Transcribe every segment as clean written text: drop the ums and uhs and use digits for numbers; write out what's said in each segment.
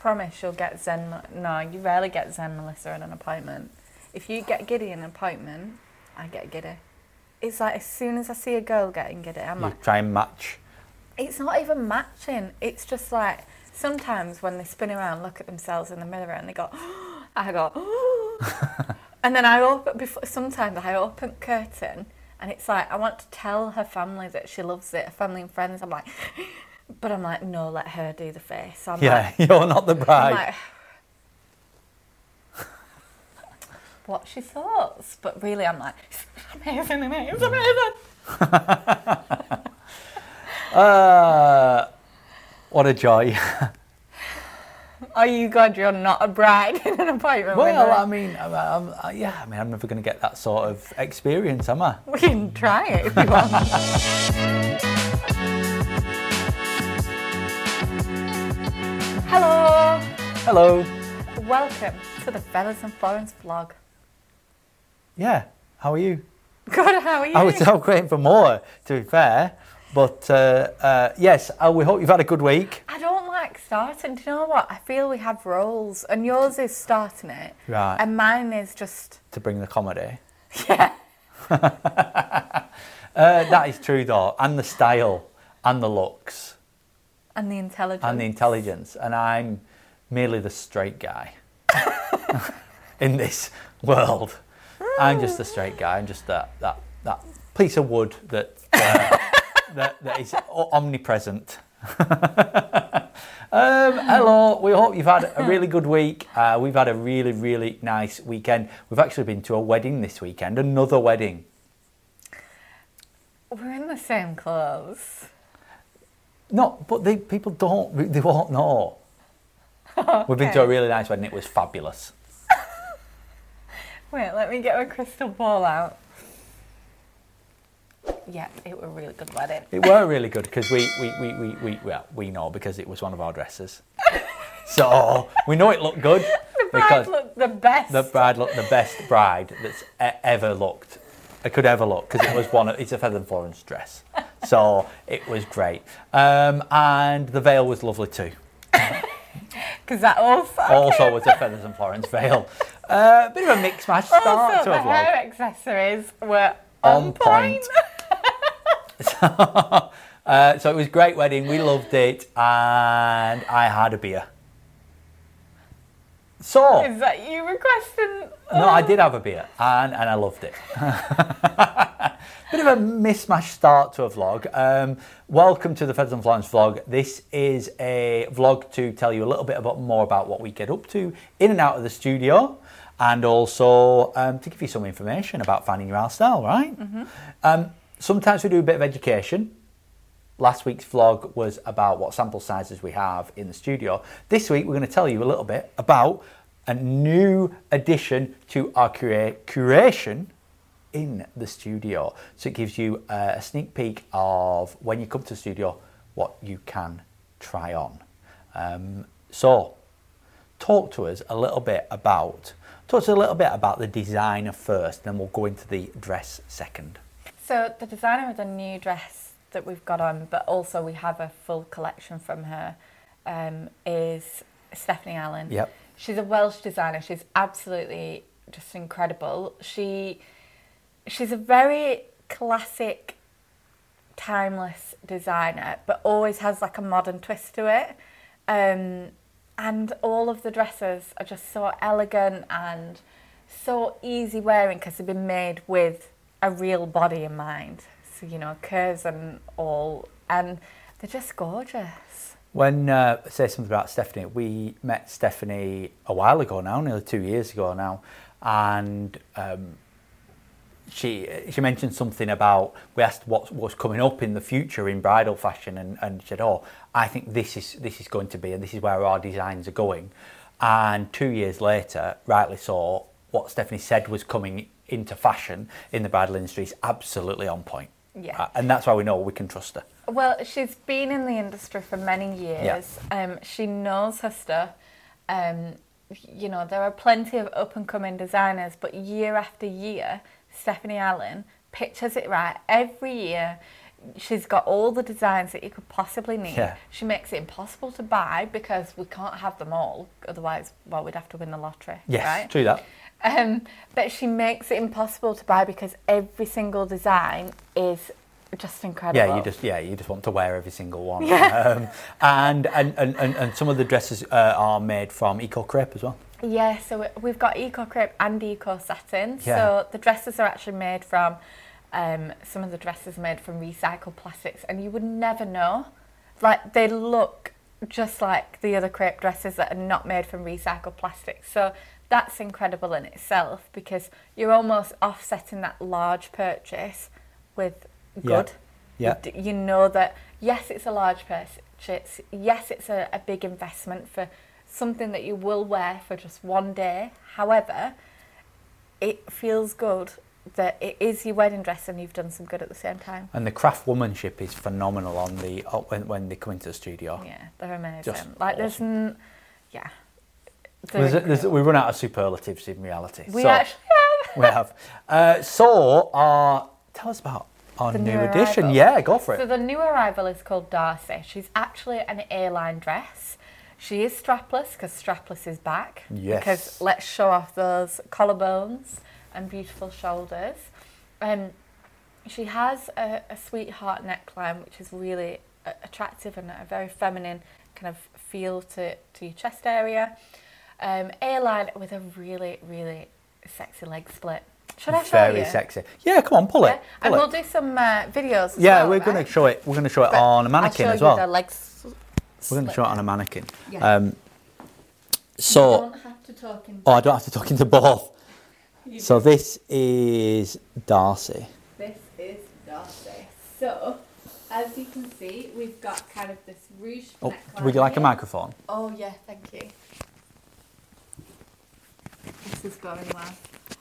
promise you'll get Zen. No, you rarely get Zen Melissa at an appointment. If you get giddy in an appointment, I get giddy. It's like as soon as I see a girl getting giddy, I'm like... try and match. It's not even matching. It's just like sometimes when they spin around, look at themselves in the mirror and they go, I go, and then sometimes I open the curtain and it's like, I want to tell her family that she loves it, her family and friends. I'm like, but I'm like, no, let her do the face. So You're not the bride. I'm like, what she thoughts, but really I'm like, it's amazing. What a joy. Are you glad you're not a bride in an appointment? Well, I mean, I'm never going to get that sort of experience, am I? We can try it if you want. Hello. Hello. Welcome to the Feathers and Florence vlog. Yeah, how are you? Good, how are you? I was so waiting for more, to be fair. But yes, we hope you've had a good week. I don't like starting. Do you know what? I feel we have roles, and yours is starting it, Right. and mine is just To bring the comedy. yeah. That is true, though, and the style, and the looks, And the intelligence. and the intelligence, and I'm merely the straight guy in this world. I'm just the straight guy. I'm just that piece of wood that is omnipresent. Hello, we hope you've had a really good week. We've had a really, really nice weekend. We've actually been to a wedding this weekend, another wedding. We're in the same clothes. No, but people won't know. Okay. We've been to a really nice wedding. It was fabulous. Wait, let me get my crystal ball out. Yeah, it was a really good wedding. It were really good because we know because it was one of our dresses. So we know it looked good. The bride looked the best. The bride looked the best bride that's ever looked. I could ever look because it's a Feathers and Florence dress. So it was great. And the veil was lovely too. Because that also was a Feathers and Florence veil. Bit of a mix match start also, to the a vlog. hair accessories were on point. So it was a great wedding. We loved it, and I had a beer. So Is that you requesting? no, I did have a beer, and I loved it. Bit of a mismatched start to a vlog. Welcome to the Feathers and Florence vlog. This is a vlog to tell you a little bit more about what we get up to in and out of the studio, and also to give you some information about finding your style, right? Mm-hmm. Sometimes we do a bit of education. Last week's vlog was about what sample sizes we have in the studio. This week we're going to tell you a little bit about a new addition to our curation in the studio. So it gives you a sneak peek of when you come to the studio what you can try on. So talk to us a little bit about the designer first, then we'll go into the dress second. So the designer of the new dress that we've got on, but also we have a full collection from her, is Stephanie Allen. Yep. She's a Welsh designer. She's absolutely just incredible. She's a very classic, timeless designer, but always has like a modern twist to it. And all of the dresses are just so elegant and so easy wearing because they've been made with a real body in mind. So, curves and all, and they're just gorgeous. When say something about Stephanie, we met Stephanie a while ago now, nearly 2 years ago now, and she mentioned something about, we asked what was coming up in the future in bridal fashion, and she said, I think this is going to be, and this is where our designs are going. And 2 years later, rightly so, what Stephanie said was coming into fashion in the bridal industry is absolutely on point. Yeah. And that's why we know we can trust her. Well, she's been in the industry for many years. Yeah. She knows her stuff. There are plenty of up-and-coming designers, but year after year, Stephanie Allen pictures it right every year. she's got all the designs that you could possibly need. Yeah. She makes it impossible to buy because we can't have them all. Otherwise, well, we'd have to win the lottery. Yes, right? true that. But she makes it impossible to buy because every single design is just incredible. Yeah, you just want to wear every single one. Yeah. And some of the dresses are made from eco crepe as well. Yeah, so we've got eco crepe and eco satin. Yeah. So the dresses are actually made from some of the dresses are made from recycled plastics, and you would never know. Like, they look just like the other crepe dresses that are not made from recycled plastic. So that's incredible in itself, because you're almost offsetting that large purchase with good. Yeah. You know that, yes, it's a large purchase. Yes, it's a big investment for something that you will wear for just one day. However, it feels good that it is your wedding dress and you've done some good at the same time. And the craft womanship is phenomenal on the when they come into the studio. Yeah, they're amazing. Just like awesome. there's we run out of superlatives in reality. We actually have. We have. Tell us about our The new new edition. arrival. Yeah, go for So it. the new arrival is called Darcy. She's actually an A-line dress. She is strapless because strapless is back. Yes. Because let's show off those collarbones and beautiful shoulders. She has a sweetheart neckline, which is really attractive and a very feminine kind of feel to your chest area. A-line with a really, really sexy leg split. Should I show you? Very sexy. Yeah, come on, pull it. And Pull we'll it. do some videos as Yeah, well, we're right? going to show it. We're going to show it But on a mannequin I'll as show you well. the legs We're going to show it on a mannequin. Yeah. You don't have to talk in. I don't have to talk into both. You So this is Darcy. This is Darcy. So, as you can see, we've got kind of this ruched Oh, neckline. would you like a here. microphone? Oh yeah, thank you. This is going well.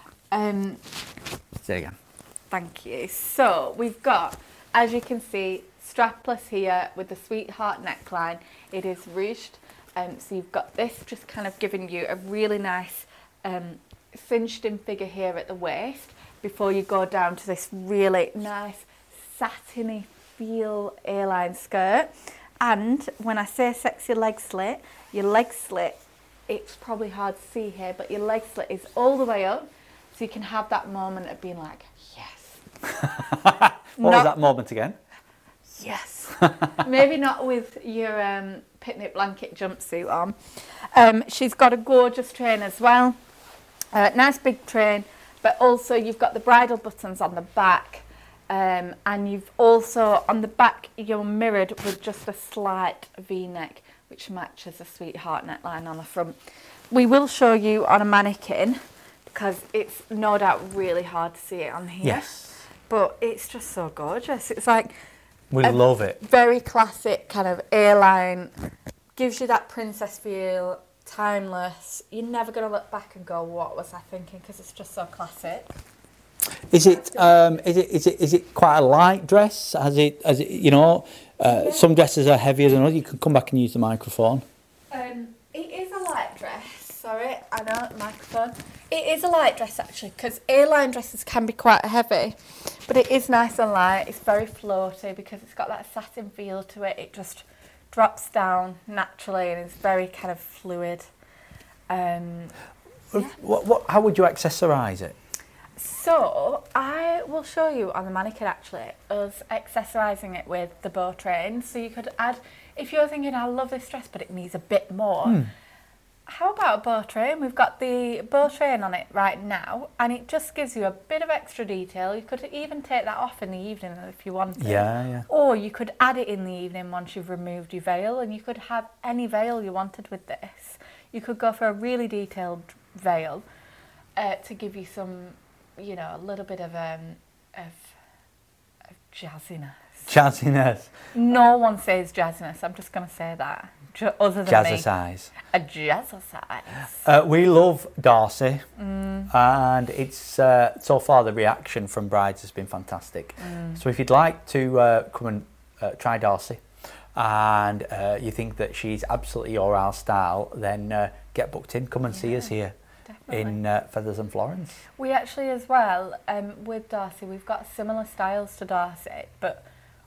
Say it again. Thank you. So we've got, as you can see, strapless here with the sweetheart neckline. It is ruched. So you've got this just kind of giving you a really nice cinched in figure here at the waist before you go down to this really nice satiny feel A-line skirt. And when I say sexy leg slit, your leg slit, it's probably hard to see here, but your leg slit is all the way up, so you can have that moment of being like, yes. What was that moment again? Yes. Maybe not with your picnic blanket jumpsuit on. She's got a gorgeous train as well. Nice big train, but also you've got the bridle buttons on the back. And you've also, on the back, you're mirrored with just a slight V-neck, which matches a sweetheart neckline on the front. We will show you on a mannequin, because it's no doubt really hard to see it on here. Yes. But it's just so gorgeous. It's like We love it. very classic kind of A-line, gives you that princess feel, timeless. You're never going to look back and go, what was I thinking? Because it's just so classic. Is it quite a light dress? Has it some dresses are heavier than others. You can come back and use the microphone. It is a light dress. Sorry, I know, microphone. It is a light dress actually, because A-line dresses can be quite heavy, but it is nice and light. It's very floaty because it's got that satin feel to it. It just drops down naturally and is very kind of fluid. Yeah. How would you accessorise it? So I will show you on the mannequin actually us accessorising it with the bow train. So you could add, if you're thinking I love this dress but it needs a bit more, how about a bow train? We've got the bow train on it right now and it just gives you a bit of extra detail. You could even take that off in the evening if you wanted. Yeah. Or you could add it in the evening once you've removed your veil, and you could have any veil you wanted with this. You could go for a really detailed veil to give you some, a little bit of jazziness. Jazziness. No one says jazziness. I'm just going to say that. Other than Jazzercise. me. A jazzercise. We love Darcy, and it's so far the reaction from brides has been fantastic. So if you'd like to come and try Darcy, and you think that she's absolutely your our style, then get booked in. Come and see us here. Definitely. In Feathers and Florence. We actually as well, with Darcy, we've got similar styles to Darcy, but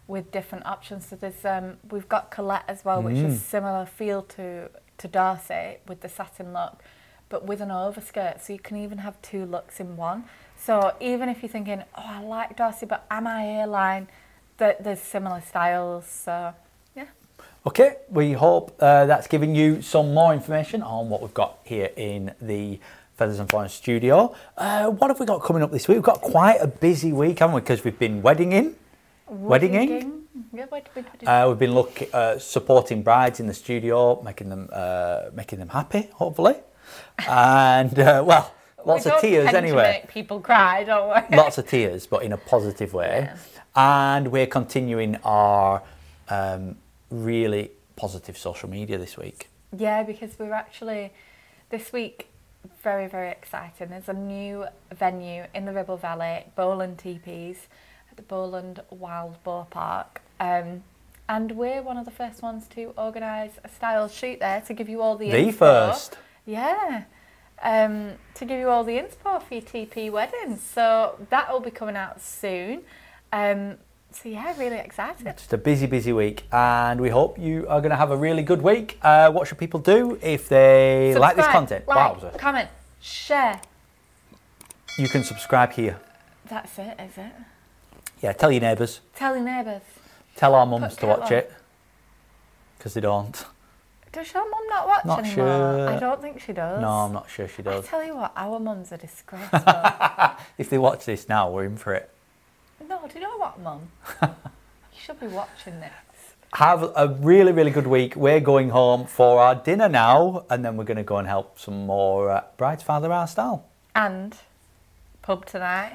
with different options. So there's we've got Colette as well, which is similar feel to Darcy with the satin look, but with an overskirt. So you can even have 2 looks in one. So even if you're thinking, oh, I like Darcy, but am I A-line? There's similar styles. So yeah. Okay, we hope that's given you some more information on what we've got here in the Feathers and Florence studio. What have we got coming up this week? We've got quite a busy week, haven't we? Because we've been weddinging. Yeah, we've been supporting brides in the studio, making them happy, hopefully. And well, lots of tears anyway. To make people cry, don't we? Lots of tears, but in a positive way. Yeah. And we're continuing our really positive social media this week. Yeah, because we're actually this week very, very exciting. There's a new venue in the Ribble Valley, Bowland Teepees, at the Bowland Wild Boar Park. And we're one of the first ones to organise a style shoot there to give you all the inspo. First. Yeah. To give you all the inspo for your TP weddings. So that will be coming out soon. So yeah, really excited. Just a busy, busy week, and we hope you are going to have a really good week. What should people do if they like this content? Comment, share. You can subscribe here. That's it, is it? Yeah, tell your neighbours. Tell your neighbours. Tell our mums to watch it, because they don't. Does your mum not watch Not anymore? sure. I don't think she does. No, I'm not sure she does. I tell you what, our mums are disgraceful. If they watch this now, we're in for it. No, do you know what, Mum? You should be watching this. Have a really, really good week. We're going home for our dinner now, and then we're going to go and help some more brides father our style. And pub tonight.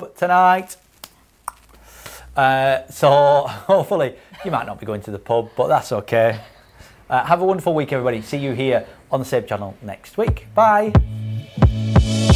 So hopefully you might not be going to the pub, but that's okay. Have a wonderful week, everybody. See you here on the same channel next week. Bye.